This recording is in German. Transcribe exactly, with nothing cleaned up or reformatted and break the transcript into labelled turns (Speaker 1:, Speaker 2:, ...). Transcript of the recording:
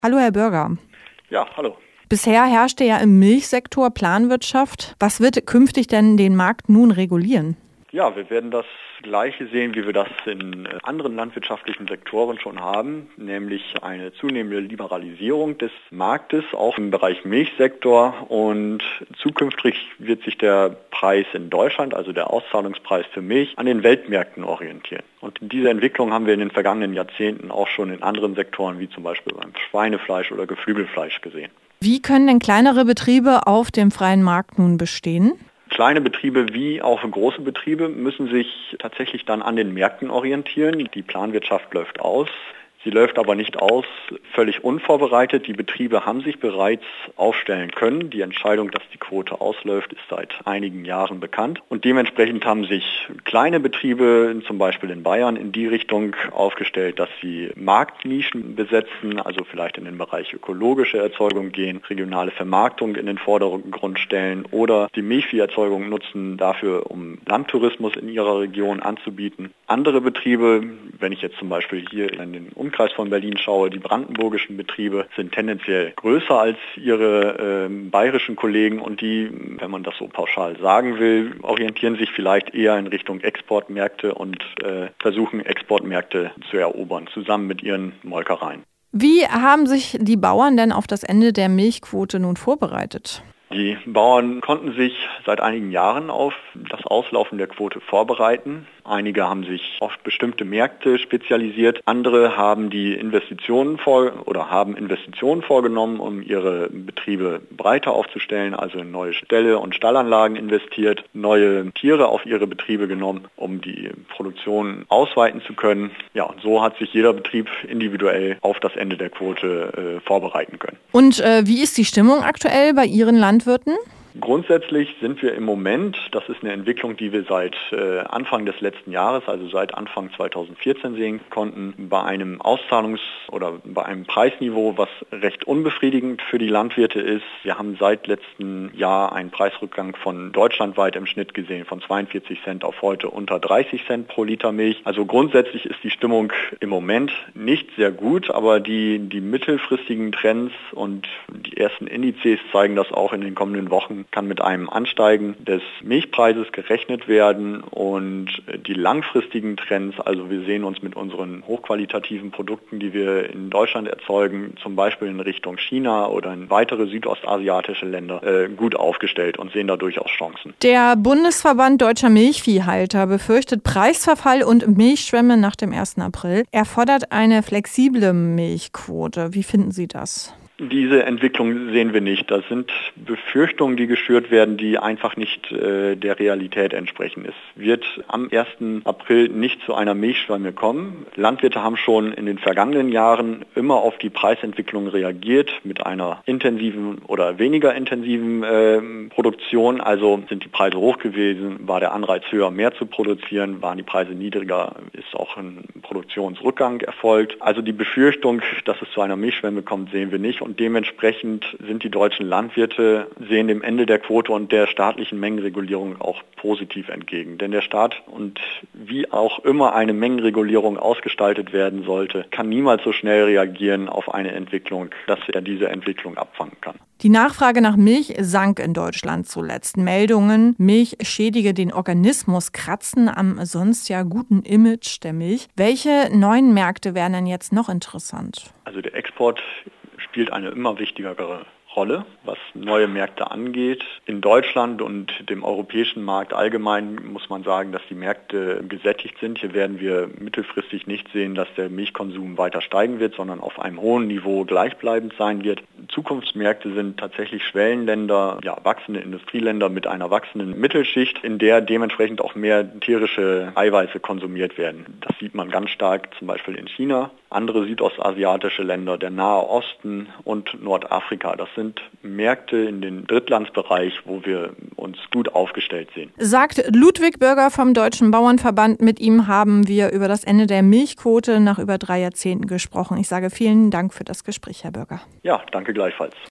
Speaker 1: Hallo Herr Bürger.
Speaker 2: Ja, hallo.
Speaker 1: Bisher herrschte ja im Milchsektor Planwirtschaft. Was wird künftig denn den Markt nun regulieren?
Speaker 2: Ja, wir werden das Gleiche sehen, wie wir das in anderen landwirtschaftlichen Sektoren schon haben, nämlich eine zunehmende Liberalisierung des Marktes, auch im Bereich Milchsektor. Und zukünftig wird sich der Preis in Deutschland, also der Auszahlungspreis für Milch, an den Weltmärkten orientieren. Und diese Entwicklung haben wir in den vergangenen Jahrzehnten auch schon in anderen Sektoren, wie zum Beispiel beim Schweinefleisch oder Geflügelfleisch gesehen.
Speaker 1: Wie können denn kleinere Betriebe auf dem freien Markt nun bestehen?
Speaker 2: Kleine Betriebe wie auch große Betriebe müssen sich tatsächlich dann an den Märkten orientieren. Die Planwirtschaft läuft aus. Sie läuft aber nicht aus völlig unvorbereitet. Die Betriebe haben sich bereits aufstellen können. Die Entscheidung, dass die Quote ausläuft, ist seit einigen Jahren bekannt. Und dementsprechend haben sich kleine Betriebe, zum Beispiel in Bayern, in die Richtung aufgestellt, dass sie Marktnischen besetzen, also vielleicht in den Bereich ökologische Erzeugung gehen, regionale Vermarktung in den Vordergrund stellen oder die Milchvieherzeugung nutzen dafür, um Landtourismus in ihrer Region anzubieten. Andere Betriebe, wenn ich jetzt zum Beispiel hier in den Umkreis von Berlin schaue, die brandenburgischen Betriebe sind tendenziell größer als ihre äh, bayerischen Kollegen und die, wenn man das so pauschal sagen will, orientieren sich vielleicht eher in Richtung Exportmärkte und äh, versuchen Exportmärkte zu erobern, zusammen mit ihren Molkereien.
Speaker 1: Wie haben sich die Bauern denn auf das Ende der Milchquote nun vorbereitet?
Speaker 2: Die Bauern konnten sich seit einigen Jahren auf das Auslaufen der Quote vorbereiten. Einige haben sich auf bestimmte Märkte spezialisiert. Andere haben die Investitionen vor oder haben Investitionen vorgenommen, um ihre Betriebe breiter aufzustellen, also in neue Ställe und Stallanlagen investiert, neue Tiere auf ihre Betriebe genommen, um die Produktion ausweiten zu können. Ja, und so hat sich jeder Betrieb individuell auf das Ende der Quote äh, vorbereiten können.
Speaker 1: Und äh, wie ist die Stimmung aktuell bei Ihren Landwirten?
Speaker 2: Grundsätzlich sind wir im Moment, das ist eine Entwicklung, die wir seit äh, Anfang des letzten Jahres, also seit Anfang zweitausendvierzehn sehen konnten, bei einem Auszahlungs- oder bei einem Preisniveau, was recht unbefriedigend für die Landwirte ist. Wir haben seit letztem Jahr einen Preisrückgang von deutschlandweit im Schnitt gesehen, von zweiundvierzig Cent auf heute unter dreißig Cent pro Liter Milch. Also grundsätzlich ist die Stimmung im Moment nicht sehr gut, aber die, die mittelfristigen Trends und die ersten Indizes zeigen das auch in den kommenden Wochen, kann mit einem Ansteigen des Milchpreises gerechnet werden und die langfristigen Trends, also wir sehen uns mit unseren hochqualitativen Produkten, die wir in Deutschland erzeugen, zum Beispiel in Richtung China oder in weitere südostasiatische Länder, äh, gut aufgestellt und sehen da durchaus Chancen.
Speaker 1: Der Bundesverband Deutscher Milchviehhalter befürchtet Preisverfall und Milchschwämme nach dem ersten April. Er fordert eine flexible Milchquote. Wie finden Sie das?
Speaker 2: Diese Entwicklung sehen wir nicht. Das sind Befürchtungen, die geschürt werden, die einfach nicht äh, der Realität entsprechen. Es wird am ersten April nicht zu einer Milchschwemme kommen. Landwirte haben schon in den vergangenen Jahren immer auf die Preisentwicklung reagiert mit einer intensiven oder weniger intensiven äh, Produktion. Also sind die Preise hoch gewesen, war der Anreiz höher, mehr zu produzieren, waren die Preise niedriger, ist auch ein Produktionsrückgang erfolgt. Also die Befürchtung, dass es zu einer Milchschwemme kommt, sehen wir nicht. Und dementsprechend sind die deutschen Landwirte, sehen dem Ende der Quote und der staatlichen Mengenregulierung auch positiv entgegen. Denn der Staat und wie auch immer eine Mengenregulierung ausgestaltet werden sollte, kann niemals so schnell reagieren auf eine Entwicklung, dass er diese Entwicklung abfangen kann.
Speaker 1: Die Nachfrage nach Milch sank in Deutschland zuletzt. Meldungen, Milch schädige den Organismus, kratzen am sonst ja guten Image der Milch. Welche neuen Märkte wären denn jetzt noch interessant?
Speaker 2: Also der Export spielt eine immer wichtigere Rolle, was neue Märkte angeht. In Deutschland und dem europäischen Markt allgemein muss man sagen, dass die Märkte gesättigt sind. Hier werden wir mittelfristig nicht sehen, dass der Milchkonsum weiter steigen wird, sondern auf einem hohen Niveau gleichbleibend sein wird. Zukunftsmärkte sind tatsächlich Schwellenländer, ja, wachsende Industrieländer mit einer wachsenden Mittelschicht, in der dementsprechend auch mehr tierische Eiweiße konsumiert werden. Das sieht man ganz stark zum Beispiel in China, andere südostasiatische Länder, der Nahe Osten und Nordafrika. Das sind Märkte in den Drittlandsbereich, wo wir uns gut aufgestellt sehen.
Speaker 1: Sagt Ludwig Bürger vom Deutschen Bauernverband. Mit ihm haben wir über das Ende der Milchquote nach über drei Jahrzehnten gesprochen. Ich sage vielen Dank für das Gespräch, Herr Bürger.
Speaker 2: Ja, danke gleichfalls.